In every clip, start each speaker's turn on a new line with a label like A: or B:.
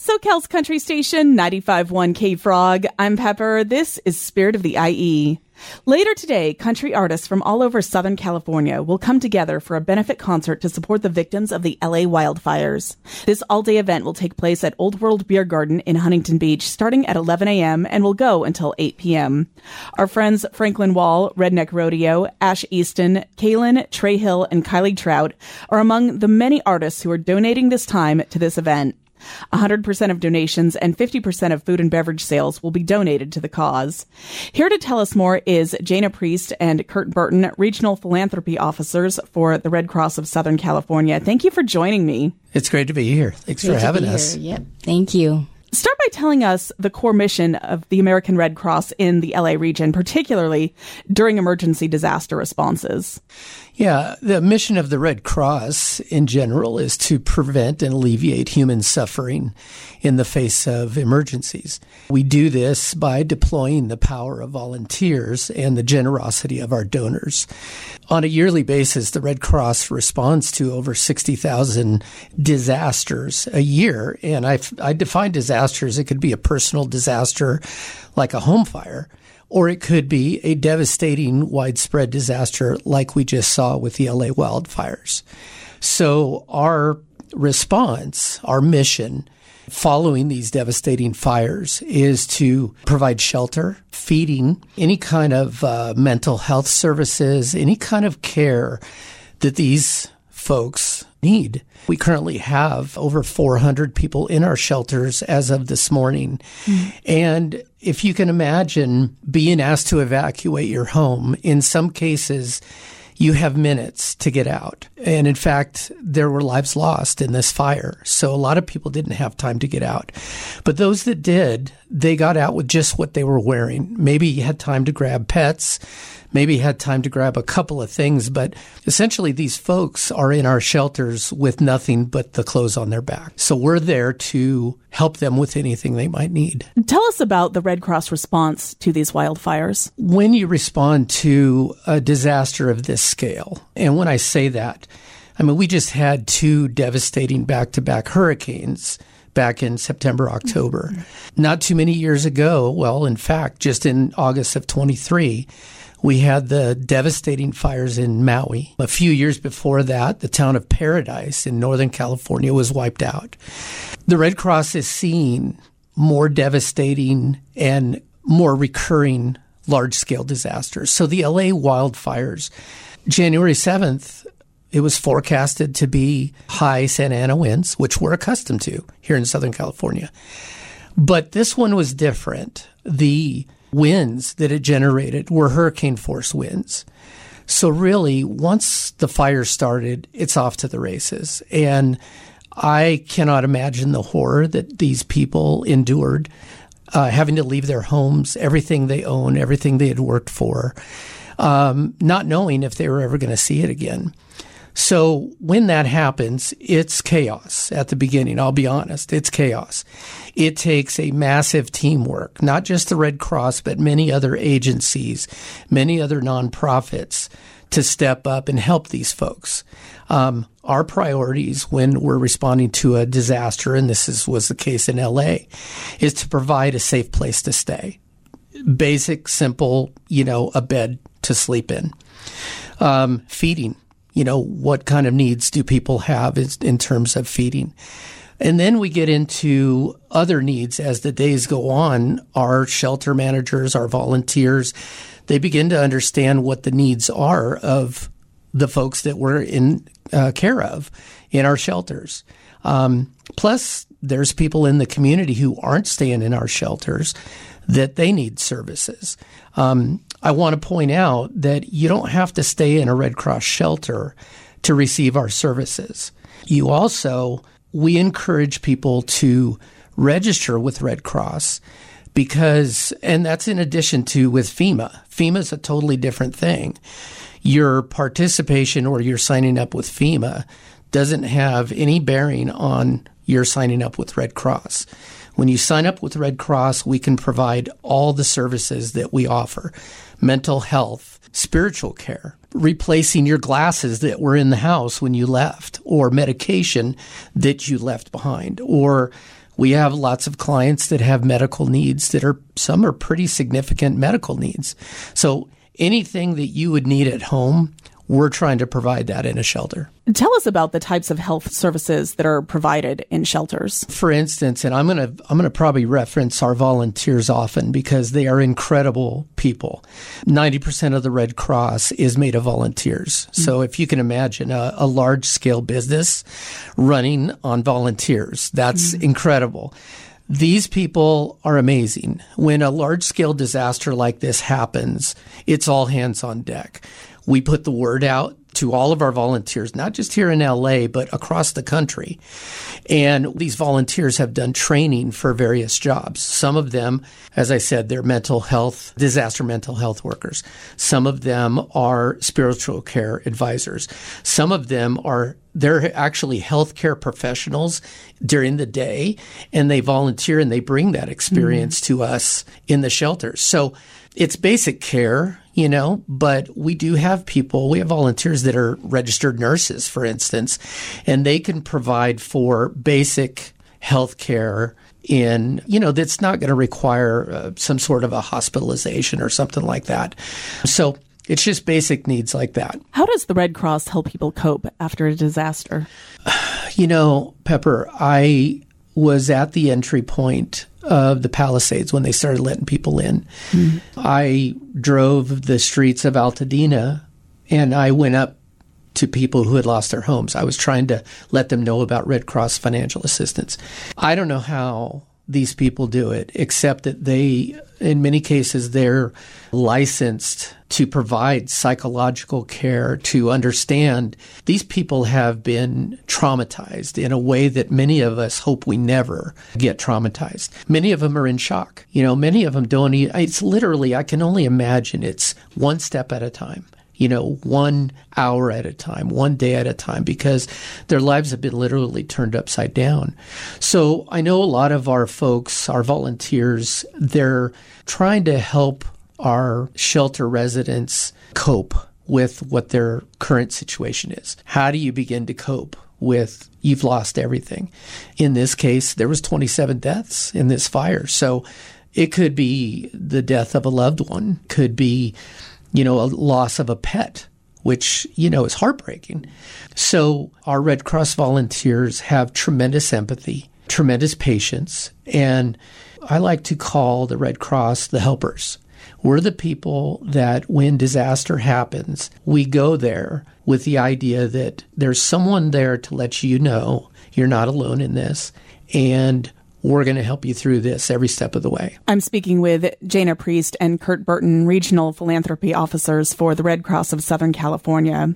A: SoCal's country station, 95.1 K-Frog. I'm Pepper. This is Spirit of the IE. Later today, country artists from all over Southern California will come together for a benefit concert to support the victims of the LA wildfires. This all-day event will take place at Old World Beer Garden in Huntington Beach starting at 11 a.m. and will go until 8 p.m. Our friends Franklin Wall, Redneck Rodeo, Ash Easton, Kaylin, Trey Hill, and Kylie Trout are among the many artists who are donating this time to this event. 100% of donations and 50% of food and beverage sales will be donated to the cause. Here to tell us more is Jana Priest and Kurt Burton, Regional Philanthropy Officers for the Red Cross of Southern California. Thank you for joining me.
B: It's great to be here. Thanks for having us.
C: Yep. Thank you.
A: Start by telling us the core mission of the American Red Cross in the LA region, particularly during emergency disaster responses.
B: Yeah, the mission of the Red Cross in general is to prevent and alleviate human suffering in the face of emergencies. We do this by deploying the power of volunteers and the generosity of our donors. On a yearly basis, the Red Cross responds to over 60,000 disasters a year. And I define disasters, it could be a personal disaster like a home fire, or it could be a devastating widespread disaster like we just saw with the LA wildfires. So our response, our mission following these devastating fires is to provide shelter, feeding, any kind of mental health services, any kind of care that these folks need. We currently have over 400 people in our shelters as of this morning. And if you can imagine being asked to evacuate your home, in some cases, you have minutes to get out. And in fact, there were lives lost in this fire. So a lot of people didn't have time to get out. But those that did, they got out with just what they were wearing. Maybe you had time to grab pets. Maybe had time to grab a couple of things, but essentially these folks are in our shelters with nothing but the clothes on their back. So we're there to help them with anything they might need.
A: Tell us about the Red Cross response to these wildfires.
B: When you respond to a disaster of this scale, and when I say that, I mean, we just had two devastating back-to-back hurricanes back in September, October. Not too many years ago, well, in fact, just in August of 23, we had the devastating fires in Maui. A few years before that, the town of Paradise in Northern California was wiped out. The Red Cross is seeing more devastating and more recurring large-scale disasters. So the LA wildfires, January 7th, it was forecasted to be high Santa Ana winds, which we're accustomed to here in Southern California. But this one was different. The winds that it generated were hurricane force winds. So really, once the fire started, it's off to the races. And I cannot imagine the horror that these people endured, having to leave their homes, everything they own, everything they had worked for, not knowing if they were ever going to see it again. So when that happens, it's chaos at the beginning. I'll be honest, it's chaos. It takes a massive teamwork, not just the Red Cross, but many other agencies, many other nonprofits to step up and help these folks. Our priorities when we're responding to a disaster, and was the case in LA, is to provide a safe place to stay. Basic, simple, a bed to sleep in. Feeding. What kind of needs do people have in terms of feeding? And then we get into other needs as the days go on. Our shelter managers, our volunteers, they begin to understand what the needs are of the folks that we're in care of in our shelters. Plus, there's people in the community who aren't staying in our shelters that they need services. I want to point out that you don't have to stay in a Red Cross shelter to receive our services. We encourage people to register with Red Cross and that's in addition to with FEMA. FEMA is a totally different thing. Your participation or your signing up with FEMA doesn't have any bearing on your signing up with Red Cross. When you sign up with Red Cross, we can provide all the services that we offer: mental health, spiritual care, replacing your glasses that were in the house when you left, or medication that you left behind, or We have lots of clients that have medical needs some are pretty significant medical needs. So anything that you would need at home, we're trying to provide that in a shelter.
A: Tell us about the types of health services that are provided in shelters.
B: For instance, and I'm going to probably reference our volunteers often because they are incredible people. 90% of the Red Cross is made of volunteers. Mm-hmm. So if you can imagine a large-scale business running on volunteers, that's incredible. These people are amazing. When a large-scale disaster like this happens, it's all hands on deck. We put the word out to all of our volunteers, not just here in LA, but across the country. And these volunteers have done training for various jobs. Some of them, as I said, they're disaster mental health workers. Some of them are spiritual care advisors. Some of them they're actually healthcare professionals during the day, and they volunteer and they bring that experience to us in the shelters. So it's basic care, but we do have we have volunteers that are registered nurses, for instance, and they can provide for basic health care that's not going to require some sort of a hospitalization or something like that. So it's just basic needs like that.
A: How does the Red Cross help people cope after a disaster?
B: Pepper, I was at the entry point of the Palisades when they started letting people in. Mm-hmm. I drove the streets of Altadena and I went up to people who had lost their homes. I was trying to let them know about Red Cross financial assistance. I don't know how these people do it, except that in many cases, they're licensed to provide psychological care, to understand these people have been traumatized in a way that many of us hope we never get traumatized. Many of them are in shock. Many of them don't it's literally, I can only imagine it's one step at a time. 1 hour at a time, 1 day at a time, because their lives have been literally turned upside down. So I know a lot of our folks, our volunteers, they're trying to help our shelter residents cope with what their current situation is. How do you begin to cope with you've lost everything? In this case, there was 27 deaths in this fire. So it could be the death of a loved one, could be a loss of a pet, which, is heartbreaking. So our Red Cross volunteers have tremendous empathy, tremendous patience, and I like to call the Red Cross the helpers. We're the people that when disaster happens, we go there with the idea that there's someone there to let you know you're not alone in this, and we're going to help you through this every step of the way.
A: I'm speaking with Jana Priest and Kurt Burton, Regional Philanthropy Officers for the Red Cross of Southern California.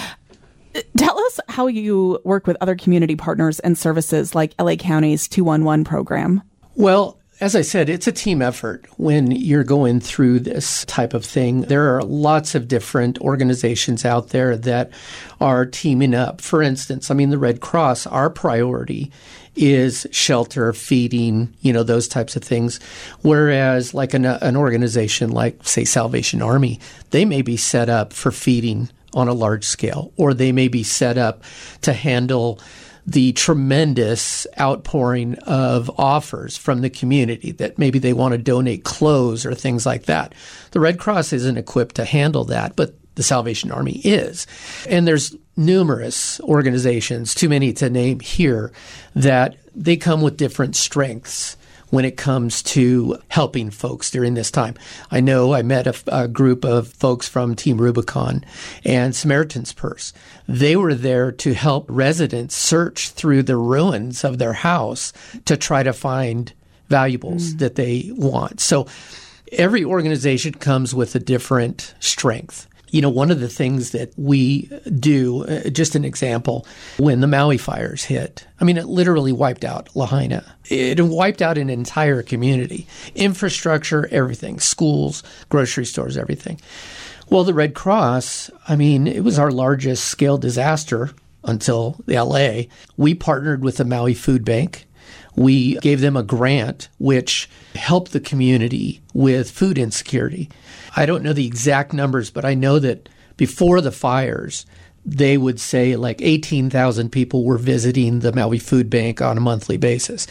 A: Tell us how you work with other community partners and services like LA County's 211 program.
B: Well, as I said, it's a team effort when you're going through this type of thing. There are lots of different organizations out there that are teaming up. For instance, the Red Cross, our priority is shelter, feeding, those types of things. Whereas like an organization like, say, Salvation Army, they may be set up for feeding on a large scale, or they may be set up to handle the tremendous outpouring of offers from the community that maybe they want to donate clothes or things like that. The Red Cross isn't equipped to handle that, but the Salvation Army is. And there's numerous organizations, too many to name here, that they come with different strengths when it comes to helping folks during this time. I know I met a group of folks from Team Rubicon and Samaritan's Purse. They were there to help residents search through the ruins of their house to try to find valuables that they want. So every organization comes with a different strength. One of the things that we do, just an example, when the Maui fires hit, it literally wiped out Lahaina. It wiped out an entire community, infrastructure, everything, schools, grocery stores, everything. Well, the Red Cross, it was our largest scale disaster until the LA. We partnered with the Maui Food Bank. We gave them a grant which helped the community with food insecurity. I don't know the exact numbers, but I know that before the fires, they would say like 18,000 people were visiting the Maui Food Bank on a monthly basis.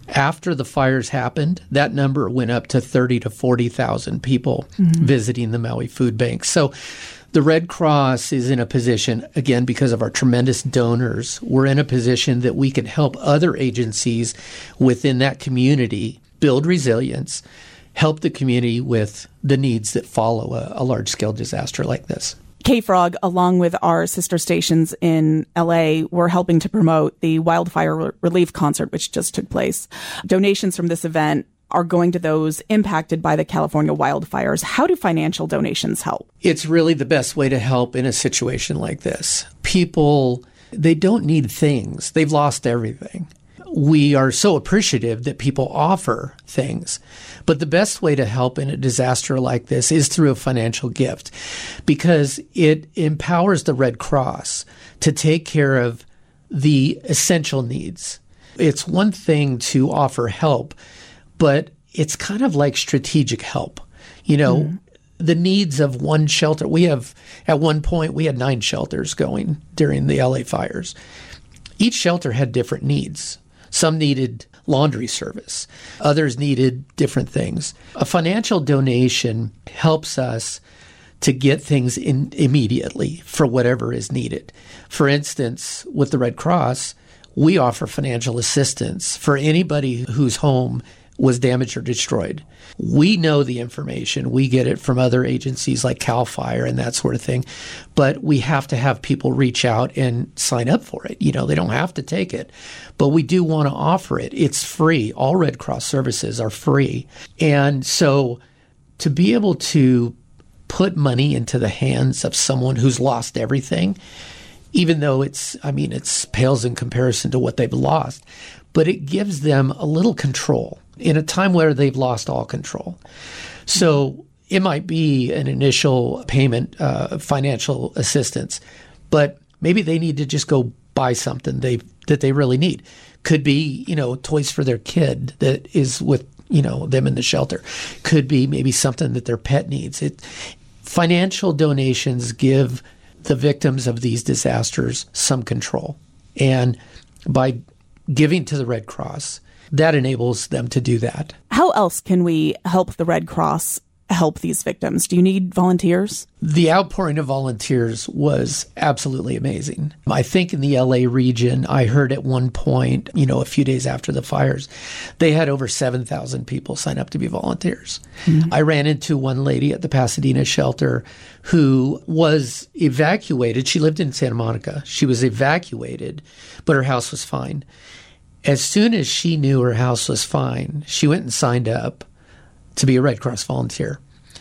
B: After the fires happened, that number went up to 30 to 40,000 people visiting the Maui Food Bank. So the Red Cross is in a position, again, because of our tremendous donors, we're in a position that we can help other agencies within that community build resilience, help the community with the needs that follow a large-scale disaster like this.
A: KFROG, along with our sister stations in LA, we're helping to promote the wildfire relief concert, which just took place. Donations from this event are going to those impacted by the California wildfires. How do financial donations help?
B: It's really the best way to help in a situation like this. People, they don't need things. They've lost everything. We are so appreciative that people offer things. But the best way to help in a disaster like this is through a financial gift, because it empowers the Red Cross to take care of the essential needs. It's one thing to offer help, but it's kind of like strategic help. You know, the needs of one shelter. At one point, we had 9 shelters going during the LA fires. Each shelter had different needs. Some needed laundry service. Others needed different things. A financial donation helps us to get things in immediately for whatever is needed. For instance, with the Red Cross, we offer financial assistance for anybody whose home was damaged or destroyed. We know the information. We get it from other agencies like CAL FIRE and that sort of thing. But we have to have people reach out and sign up for it. You know, they don't have to take it. But we do want to offer it. It's free. All Red Cross services are free. And so to be able to put money into the hands of someone who's lost everything, even though it's pales in comparison to what they've lost, but it gives them a little control in a time where they've lost all control. So it might be an initial payment, financial assistance, but maybe they need to just go buy something that they really need. Could be, toys for their kid that is with, them in the shelter. Could be maybe something that their pet needs. Financial donations give the victims of these disasters some control. And by giving to the Red Cross, that enables them to do that.
A: How else can we help the Red Cross help these victims? Do you need volunteers?
B: The outpouring of volunteers was absolutely amazing. I think in the LA region, I heard at one point, a few days after the fires, they had over 7,000 people sign up to be volunteers. Mm-hmm. I ran into one lady at the Pasadena shelter who was evacuated. She lived in Santa Monica. She was evacuated, but her house was fine. As soon as she knew her house was fine, she went and signed up to be a Red Cross volunteer.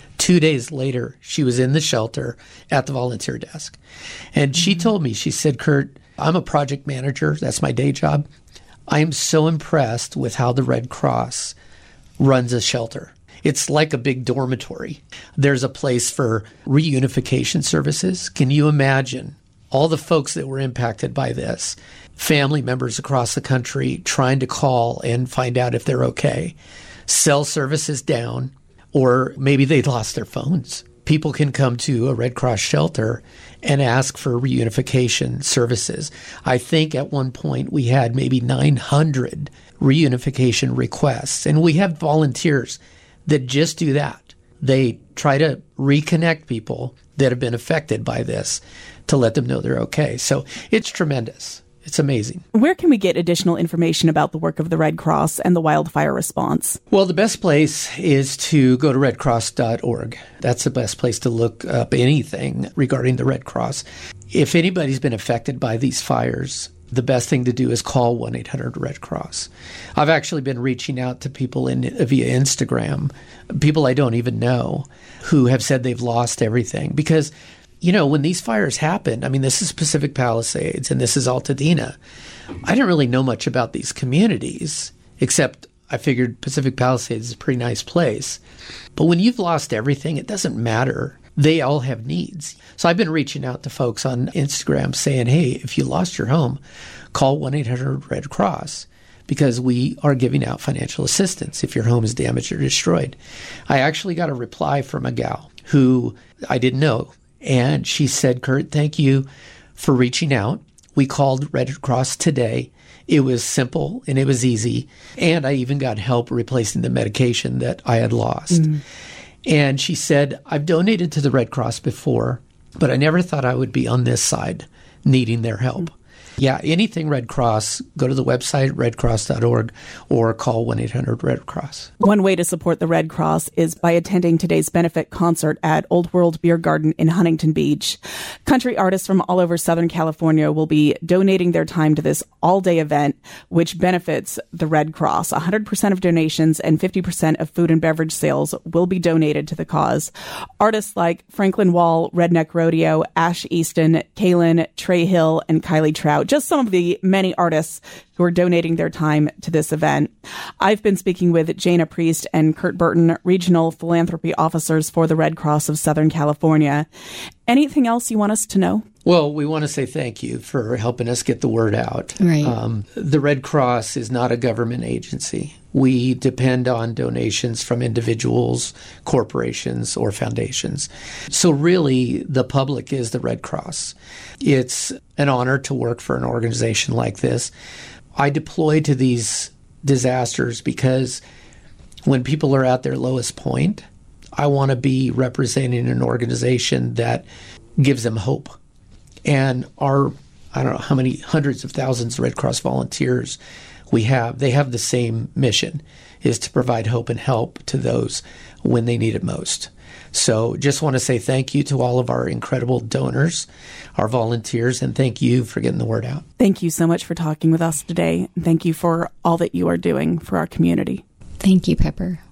B: 2 days later, she was in the shelter at the volunteer desk. And she told me, she said, Kurt, I'm a project manager. That's my day job. I am so impressed with how the Red Cross runs a shelter. It's like a big dormitory. There's a place for reunification services. Can you imagine all the folks that were impacted by this? Family members across the country trying to call and find out if they're okay. Cell service is down, or maybe they lost their phones. People can come to a Red Cross shelter and ask for reunification services. I think at one point we had maybe 900 reunification requests, and we have volunteers that just do that. They try to reconnect people that have been affected by this to let them know they're okay. So it's tremendous. It's amazing.
A: Where can we get additional information about the work of the Red Cross and the wildfire response?
B: Well, the best place is to go to redcross.org. That's the best place to look up anything regarding the Red Cross. If anybody's been affected by these fires, the best thing to do is call 1-800-RED-CROSS. I've actually been reaching out to people via Instagram, people I don't even know, who have said they've lost everything. Because when these fires happened, this is Pacific Palisades and this is Altadena. I didn't really know much about these communities, except I figured Pacific Palisades is a pretty nice place. But when you've lost everything, it doesn't matter. They all have needs. So I've been reaching out to folks on Instagram saying, hey, if you lost your home, call 1-800-RED-CROSS, because we are giving out financial assistance if your home is damaged or destroyed. I actually got a reply from a gal who I didn't know. And she said, Kurt, thank you for reaching out. We called Red Cross today, It was simple and it was easy. And I even got help replacing the medication that I had lost. And she said, I've donated to the Red Cross before, but I never thought I would be on this side needing their help. Yeah, anything Red Cross, go to the website, redcross.org, or call 1-800-RED-CROSS.
A: One way to support the Red Cross is by attending today's benefit concert at Old World Beer Garden in Huntington Beach. Country artists from all over Southern California will be donating their time to this all-day event, which benefits the Red Cross. 100% of donations and 50% of food and beverage sales will be donated to the cause. Artists like Franklin Wall, Redneck Rodeo, Ash Easton, Kaylin, Trey Hill, and Kylie Trout, just some of the many artists who are donating their time to this event. I've been speaking with Jana Priest and Kurt Burton, regional philanthropy officers for the Red Cross of Southern California. Anything else you want us to know?
B: Well, we want to say thank you for helping us get the word out.
C: Right.
B: The Red Cross is not a government agency. We depend on donations from individuals, corporations, or foundations. So really, the public is the Red Cross. It's an honor to work for an organization like this. I deploy to these disasters because when people are at their lowest point, I want to be representing an organization that gives them hope. And our, I don't know how many hundreds of thousands of Red Cross volunteers we have, they have the same mission, is to provide hope and help to those when they need it most. So just want to say thank you to all of our incredible donors, our volunteers, and thank you for getting the word out.
A: Thank you so much for talking with us today. Thank you for all that you are doing for our community.
C: Thank you, Pepper.